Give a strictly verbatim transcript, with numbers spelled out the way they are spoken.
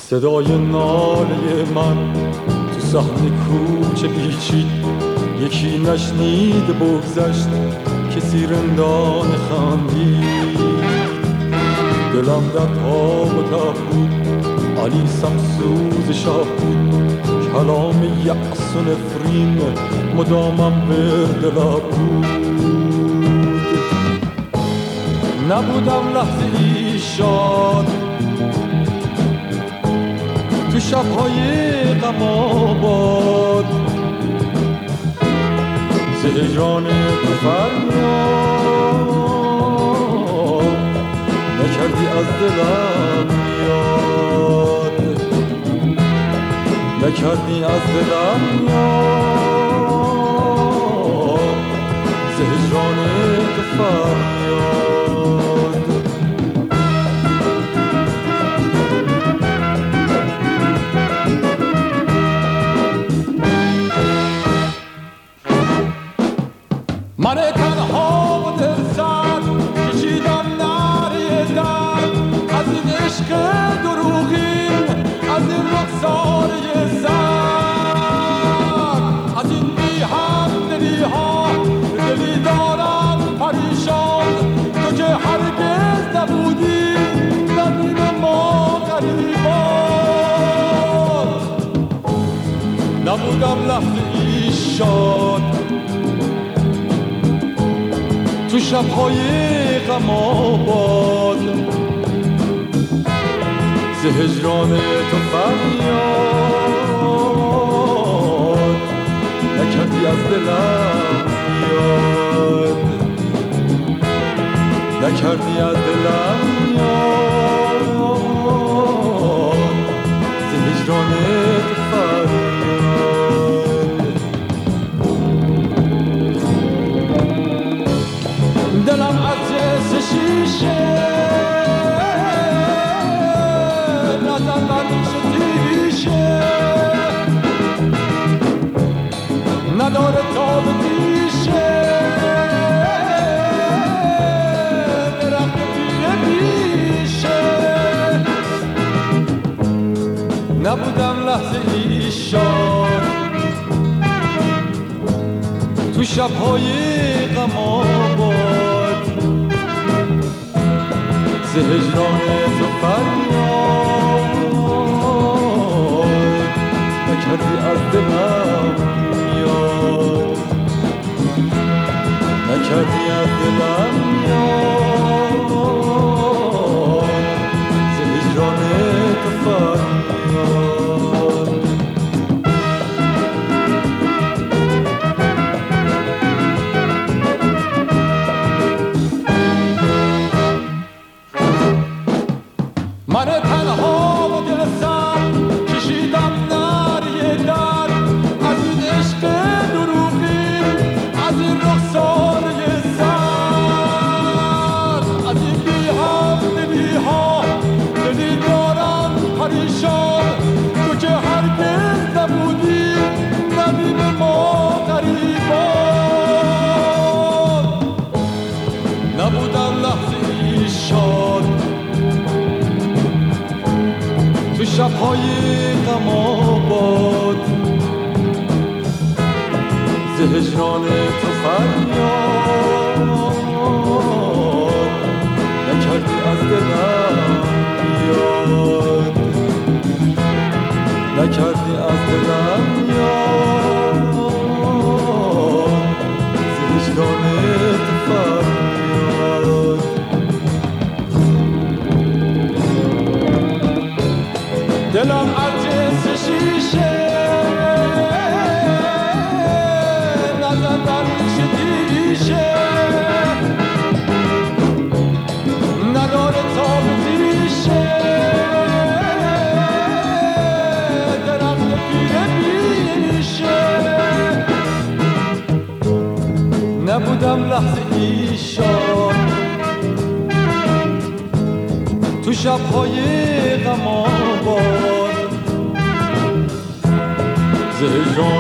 صدای ناله من تو صحن کوچه پیچید، یکی نشنید بگذشت کسی رندان خندید. دلم در تاب و تب بود، علی سمسوز شاه بود، کلام یأس و نفرین مدامم ورد لب بود. نبودم لحظه ای شاد تو شب‌های غم آباد، ز هجران تو فریاد نکردی از دلم یاد، نکردی از دلم یاد، ز هجران تو فریاد. من تنها و دل سرد کشیدم نعره درد از این عشق دروغین، از این رخساره زرد، از این بی همدلی ها دلی دارم پریشان. تو که هرگز نبودی نبین ما غریبان، نبودم لحظه ای شاد تو شب‌های غم آباد، ز هجران تو فریاد نکردی از دلم یاد، نکردی از دلم یاد، ز هجران تو فریاد. دلم از جنس شیشه نزن بر ریش تیشه، نداره تاب پیشه درخت پیه پیشه. نبودم لحظه ای شاد تو شب‌های غم آباد، ز هجران تو فریاد نکردی از دلم یاد، نکردی از دلم یاد، ز هجران تو فریاد. من تنها و دل سرد کشیدم نعره درد از این عشق دروغین، از این رخساره زرد، از این بی همدلی ها دلی دارم پریشان. تو که هرگز نبودی نبین ما غریبان، نبودم لحظه ای شاد تو شب‌های غم آباد، ز هجران تو فریاد نکردی از دلم یاد، نکردی از دلم یاد، ز هجران تو فریاد. دلم از جنس شیشه نزن بر ریش تیشه، نداره تاب تیشه درخت پیه پیشه. نبودم لحظه ای شاد تو شب‌های غم آباد، ز هجران